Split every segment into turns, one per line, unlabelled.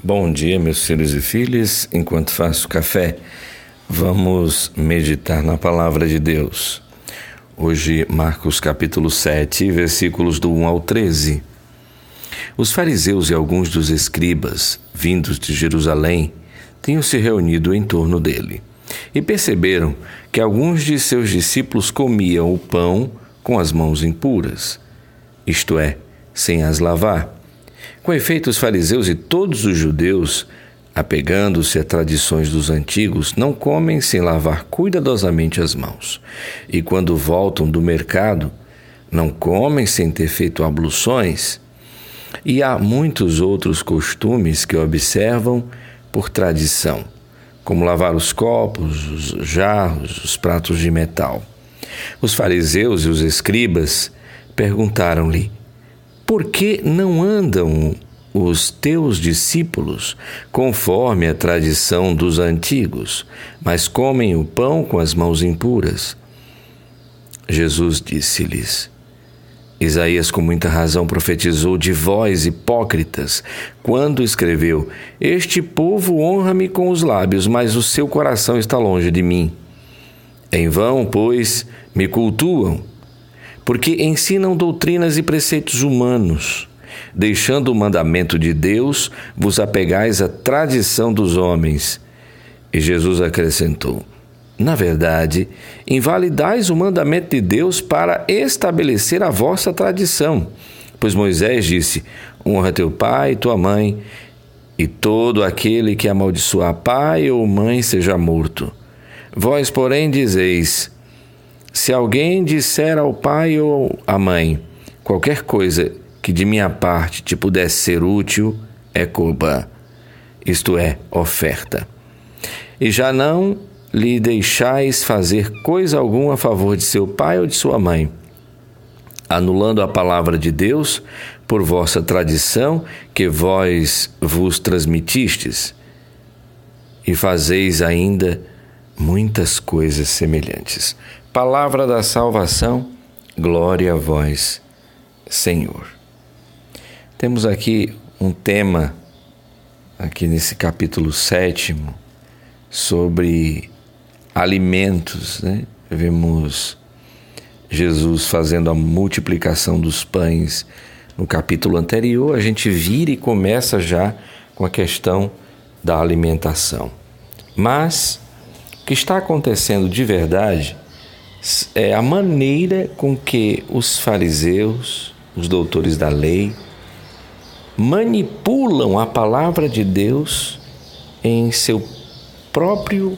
Bom dia, meus filhos e filhas. Enquanto faço café, vamos meditar na palavra de Deus. Hoje, Marcos capítulo 7, versículos do 1 ao 13. Os fariseus e alguns dos escribas, vindos de Jerusalém, tinham se reunido em torno dele e perceberam que alguns de seus discípulos comiam o pão com as mãos impuras, isto é, sem as lavar. Com efeito, os fariseus e todos os judeus, apegando-se a tradições dos antigos, não comem sem lavar cuidadosamente as mãos. E quando voltam do mercado, não comem sem ter feito abluções. E há muitos outros costumes que observam por tradição, como lavar os copos, os jarros, os pratos de metal. Os fariseus e os escribas perguntaram-lhe: por que não andam os teus discípulos conforme a tradição dos antigos, mas comem o pão com as mãos impuras? Jesus disse-lhes: Isaías com muita razão profetizou de vós, hipócritas, quando escreveu: Este povo honra-me com os lábios, mas o seu coração está longe de mim. Em vão, pois, me cultuam, porque ensinam doutrinas e preceitos humanos. Deixando o mandamento de Deus, vos apegais à tradição dos homens. E Jesus acrescentou: na verdade, invalidais o mandamento de Deus para estabelecer a vossa tradição. Pois Moisés disse: honra teu pai e tua mãe, e todo aquele que amaldiçoar pai ou mãe seja morto. Vós, porém, dizeis: se alguém disser ao pai ou à mãe, qualquer coisa que de minha parte te pudesse ser útil, é corbã, isto é, oferta. E já não lhe deixais fazer coisa alguma a favor de seu pai ou de sua mãe, anulando a palavra de Deus por vossa tradição que vós vos transmitistes, e fazeis ainda muitas coisas semelhantes. Palavra da salvação, glória a vós, Senhor. Temos aqui um tema, aqui nesse capítulo 7, sobre alimentos, né? Vemos Jesus fazendo a multiplicação dos pães no capítulo anterior. A gente vira e começa já com a questão da alimentação. Mas o que está acontecendo de verdade é a maneira com que os fariseus, os doutores da lei, manipulam a palavra de Deus em seu próprio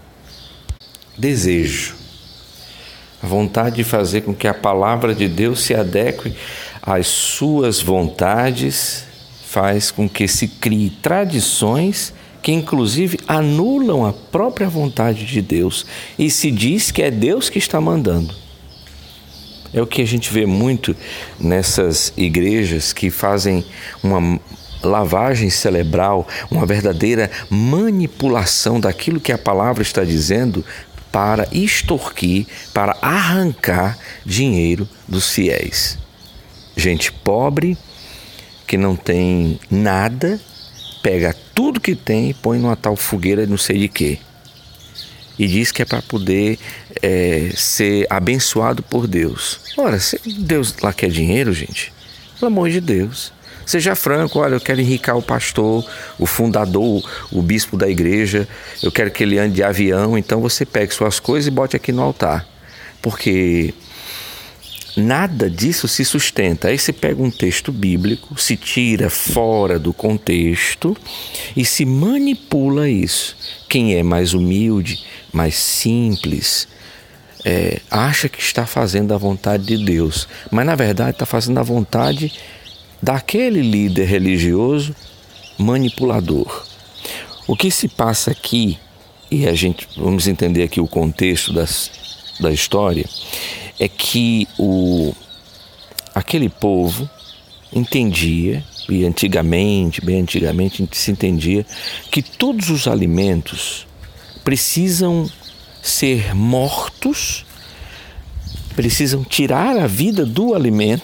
desejo. A vontade de fazer com que a palavra de Deus se adeque às suas vontades faz com que se crie tradições que inclusive anulam a própria vontade de Deus e se diz que é Deus que está mandando. É o que a gente vê muito nessas igrejas que fazem uma lavagem cerebral, uma verdadeira manipulação daquilo que a palavra está dizendo para extorquir, para arrancar dinheiro dos fiéis. Gente pobre que não tem nada, pega tudo que tem e põe numa tal fogueira não sei de quê. E diz que é para poder ser abençoado por Deus. Ora, se Deus lá quer dinheiro, gente, pelo amor de Deus, seja franco. Olha, eu quero enricar o pastor, o fundador, o bispo da igreja, eu quero que ele ande de avião, então você pegue suas coisas e bote aqui no altar. Porque nada disso se sustenta. Aí você pega um texto bíblico, se tira fora do contexto e se manipula isso. Quem é mais humilde, mais simples, acha que está fazendo a vontade de Deus, mas na verdade está fazendo a vontade daquele líder religioso manipulador. O que se passa aqui, e a gente vamos entender aqui o contexto da história, é que aquele povo entendia, e antigamente, bem antigamente, se entendia que todos os alimentos precisam ser mortos, precisam tirar a vida do alimento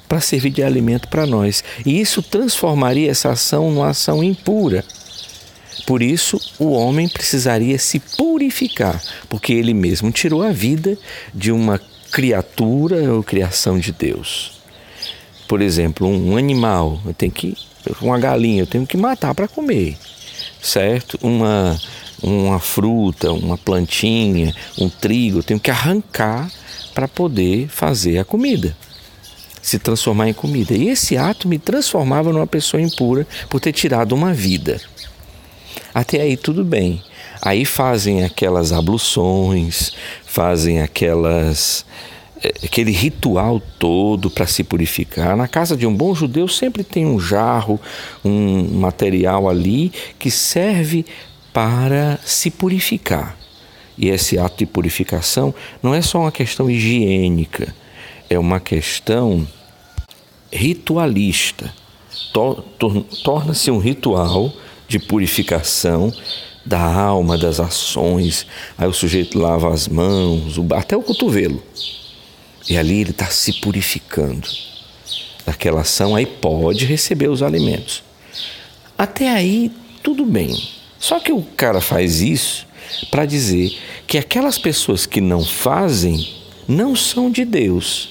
para servir de alimento para nós. E isso transformaria essa ação numa ação impura. Por isso, o homem precisaria se purificar, porque ele mesmo tirou a vida de uma criatura ou criação de Deus. Por exemplo, um animal, uma galinha, eu tenho que matar para comer, certo? Uma fruta, uma plantinha, um trigo, eu tenho que arrancar para poder fazer a comida, se transformar em comida. E esse ato me transformava numa pessoa impura por ter tirado uma vida. Até aí tudo bem. Aí fazem aquelas abluções, fazem aquele ritual todo para se purificar. Na casa de um bom judeu sempre tem um jarro, um material ali que serve para se purificar. E esse ato de purificação não é só uma questão higiênica, é uma questão ritualista. Torna-se um ritual de purificação da alma, das ações. Aí o sujeito lava as mãos, até o cotovelo. E ali ele está se purificando daquela ação, aí pode receber os alimentos. Até aí tudo bem. Só que o cara faz isso para dizer que aquelas pessoas que não fazem não são de Deus.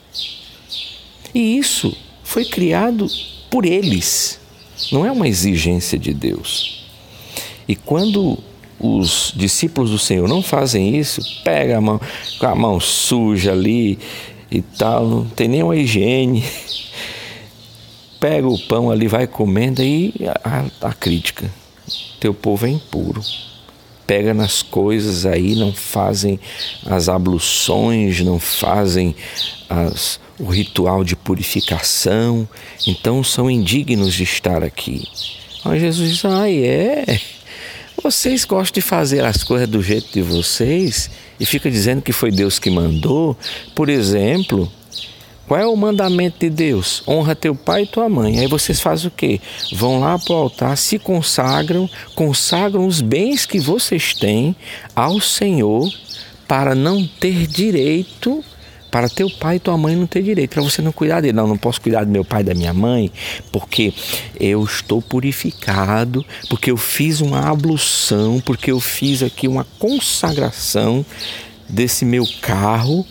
E isso foi criado por eles. Não é uma exigência de Deus. E quando os discípulos do Senhor não fazem isso, pega a mão, com a mão suja ali e tal, não tem nenhuma higiene, pega o pão ali, vai comendo, e a crítica: teu povo é impuro. Pega nas coisas aí, não fazem as abluções, não fazem o ritual de purificação, então são indignos de estar aqui. Aí Jesus diz: vocês gostam de fazer as coisas do jeito de vocês e fica dizendo que foi Deus que mandou. Por exemplo, qual é o mandamento de Deus? Honra teu pai e tua mãe. Aí vocês fazem o quê? Vão lá para o altar, se consagram os bens que vocês têm ao Senhor para não ter direito, para teu pai e tua mãe não ter direito, para você não cuidar dele. Não posso cuidar do meu pai e da minha mãe, porque eu estou purificado, porque eu fiz uma ablução, porque eu fiz aqui uma consagração desse meu carro,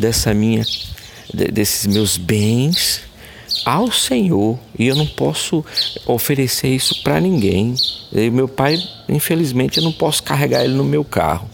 desses meus bens ao Senhor, e eu não posso oferecer isso para ninguém. E meu pai, infelizmente, eu não posso carregar ele no meu carro.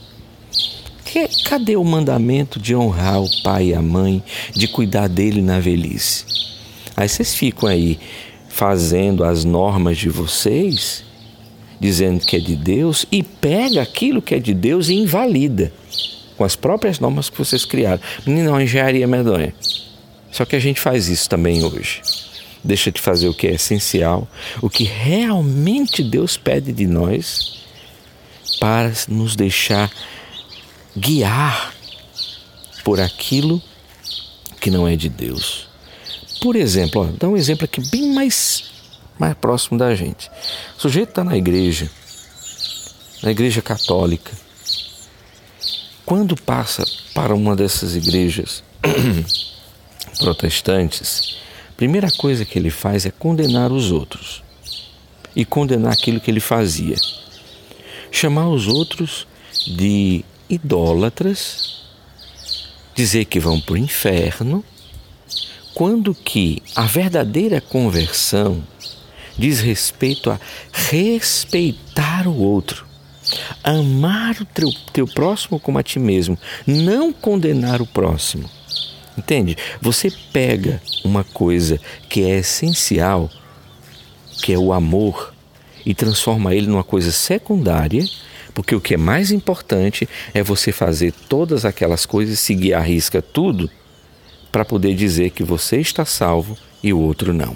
Cadê o mandamento de honrar o pai e a mãe, de cuidar dele na velhice? Aí vocês ficam aí fazendo as normas de vocês, dizendo que é de Deus, e pega aquilo que é de Deus e invalida com as próprias normas que vocês criaram. Menina, uma engenharia medonha. Só que a gente faz isso também hoje. Deixa de fazer o que é essencial, o que realmente Deus pede de nós, para nos deixar guiar por aquilo que não é de Deus. Por exemplo, dá um exemplo aqui bem mais próximo da gente. O sujeito está na igreja católica. Quando passa para uma dessas igrejas protestantes, a primeira coisa que ele faz é condenar os outros e condenar aquilo que ele fazia. Chamar os outros de idólatras, dizer que vão para o inferno, quando que a verdadeira conversão diz respeito a respeitar o outro, amar o teu próximo como a ti mesmo, não condenar o próximo. Entende? Você pega uma coisa que é essencial, que é o amor, e transforma ele numa coisa secundária, porque o que é mais importante é você fazer todas aquelas coisas, seguir à risca tudo, para poder dizer que você está salvo e o outro não.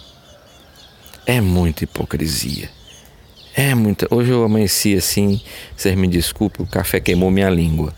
É muita hipocrisia. Hoje eu amanheci assim, vocês me desculpem, o café queimou minha língua.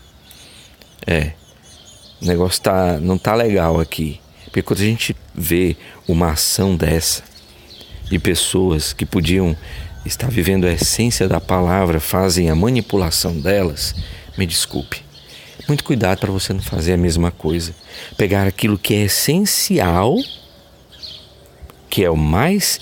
O negócio não tá legal aqui. Porque quando a gente vê uma ação dessa, de pessoas que podiam estar vivendo a essência da palavra, fazem a manipulação delas, me desculpe. Muito cuidado para você não fazer a mesma coisa. Pegar aquilo que é essencial, que é o mais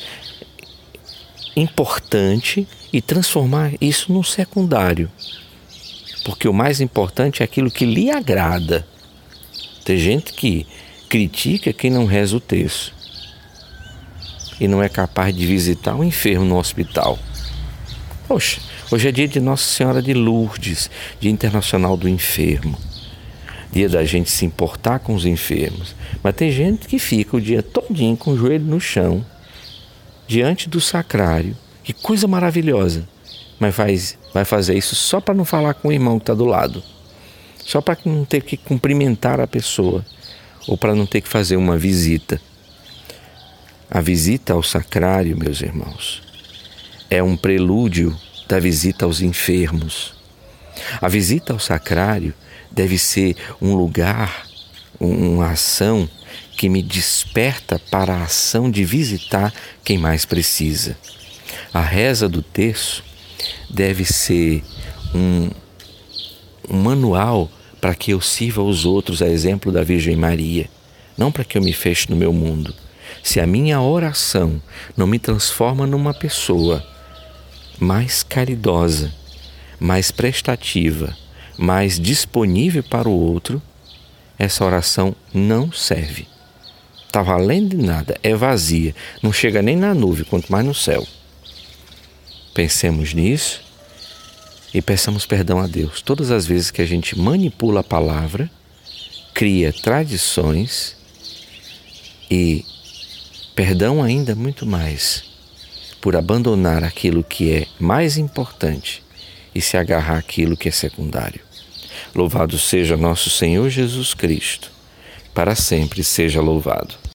importante, e transformar isso num secundário. Porque o mais importante é aquilo que lhe agrada. Tem gente que critica quem não reza o terço e não é capaz de visitar um enfermo no hospital. Poxa, hoje é dia de Nossa Senhora de Lourdes, Dia Internacional do Enfermo. Dia da gente se importar com os enfermos. Mas tem gente que fica o dia todinho com o joelho no chão, diante do sacrário. Que coisa maravilhosa. Mas vai fazer isso só para não falar com o irmão que está do lado. Só para não ter que cumprimentar a pessoa. Ou para não ter que fazer uma visita. A visita ao sacrário, meus irmãos, é um prelúdio da visita aos enfermos. A visita ao sacrário deve ser um lugar, uma ação que me desperta para a ação de visitar quem mais precisa. A reza do terço deve ser um manual para que eu sirva aos outros, a exemplo da Virgem Maria, não para que eu me feche no meu mundo. Se a minha oração não me transforma numa pessoa mais caridosa, mais prestativa, mais disponível para o outro, essa oração não serve. Está valendo de nada, é vazia, não chega nem na nuvem, quanto mais no céu. Pensemos nisso e peçamos perdão a Deus. Todas as vezes que a gente manipula a palavra, cria tradições e perdão ainda muito mais por abandonar aquilo que é mais importante e se agarrar àquilo que é secundário. Louvado seja nosso Senhor Jesus Cristo, para sempre seja louvado.